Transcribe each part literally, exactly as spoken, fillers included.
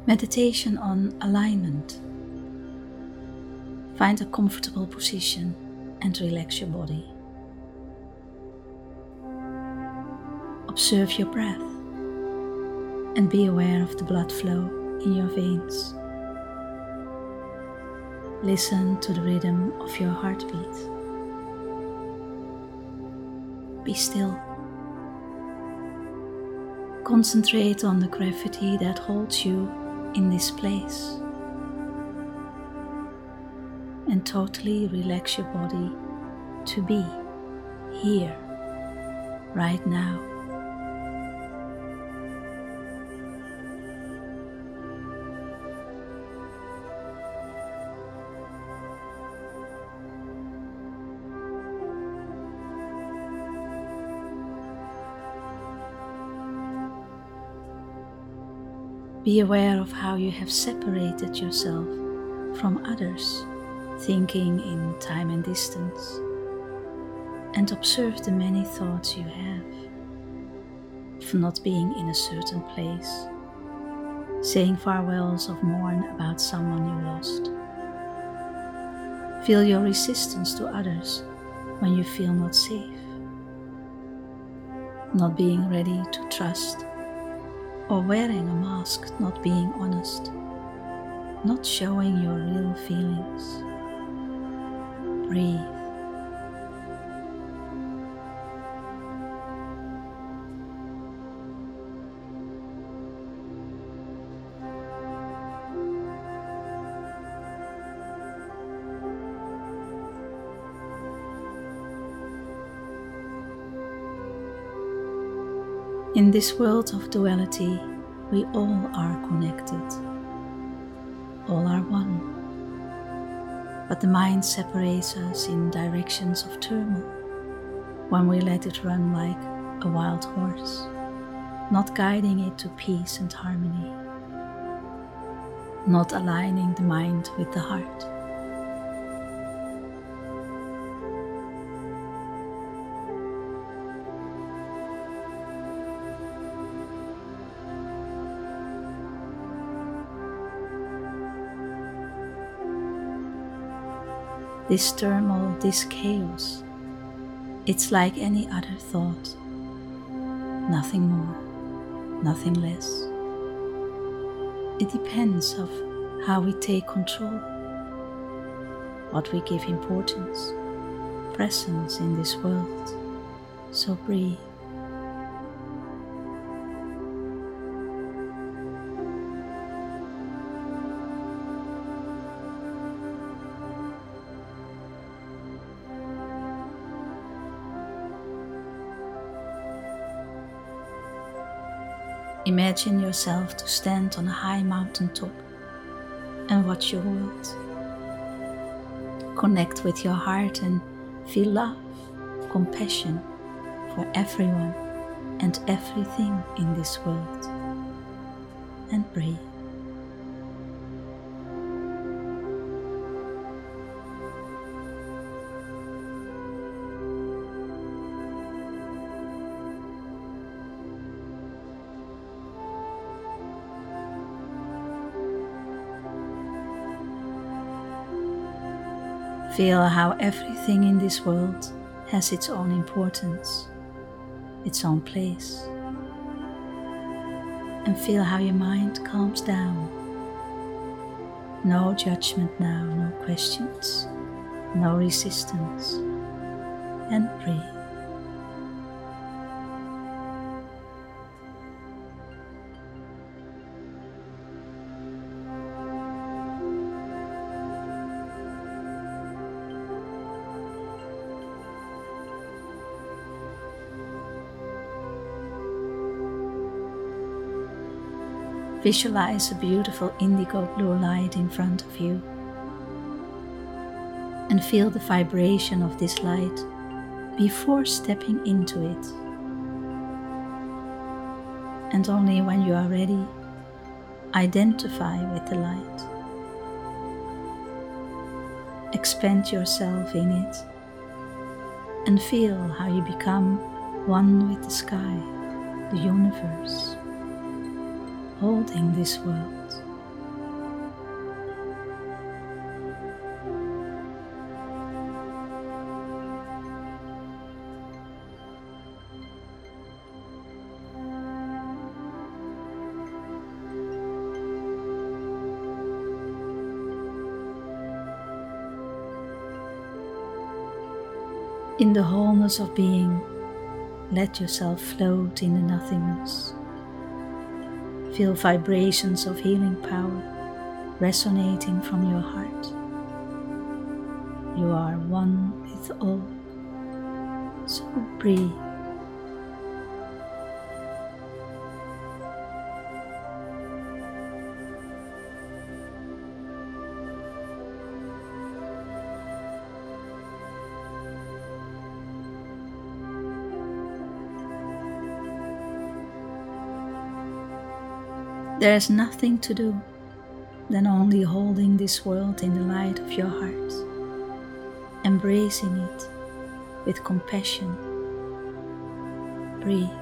Meditation on alignment. Find a comfortable position and relax your body. Observe your breath and be aware of the blood flow in your veins. Listen to the rhythm of your heartbeat. Be still. Concentrate on the gravity that holds you in this place. And totally relax your body to be here, right now. Be aware of how you have separated yourself from others, thinking in time and distance, and observe the many thoughts you have of not being in a certain place, saying farewells of mourn about someone you lost. Feel your resistance to others when you feel not safe, not being ready to trust, or wearing a mask, not being honest, not showing your real feelings. Breathe. In this world of duality, we all are connected. All are one. But the mind separates us in directions of turmoil when we let it run like a wild horse, not guiding it to peace and harmony, not aligning the mind with the heart. This turmoil, this chaos, it's like any other thought. Nothing more, nothing less. It depends of how we take control, what we give importance, presence in this world. So breathe. Imagine yourself to stand on a high mountain top and watch your world. Connect with your heart and feel love, compassion for everyone and everything in this world. And breathe. Feel how everything in this world has its own importance, its own place. And feel how your mind calms down. No judgment now, no questions, no resistance. And breathe. Visualize a beautiful indigo blue light in front of you and feel the vibration of this light before stepping into it. And only when you are ready, identify with the light. Expand yourself in it and feel how you become one with the sky, the universe, holding this world. In the wholeness of being, let yourself float in the nothingness. Feel vibrations of healing power resonating from your heart. You are one with all. So breathe. There is nothing to do than only holding this world in the light of your heart, embracing it with compassion. Breathe.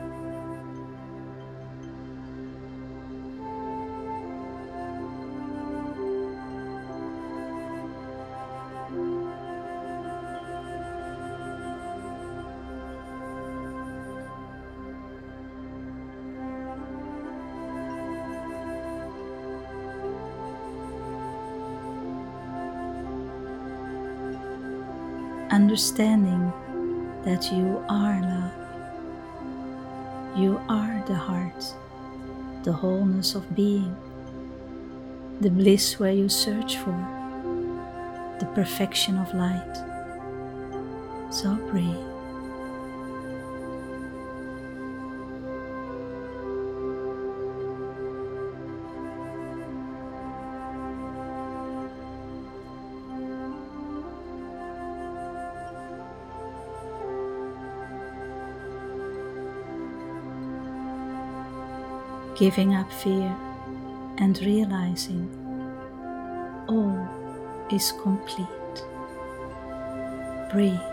Understanding that you are love. You are the heart, the wholeness of being, the bliss where you search for, the perfection of light. So breathe. Giving up fear and realizing all is complete. Breathe.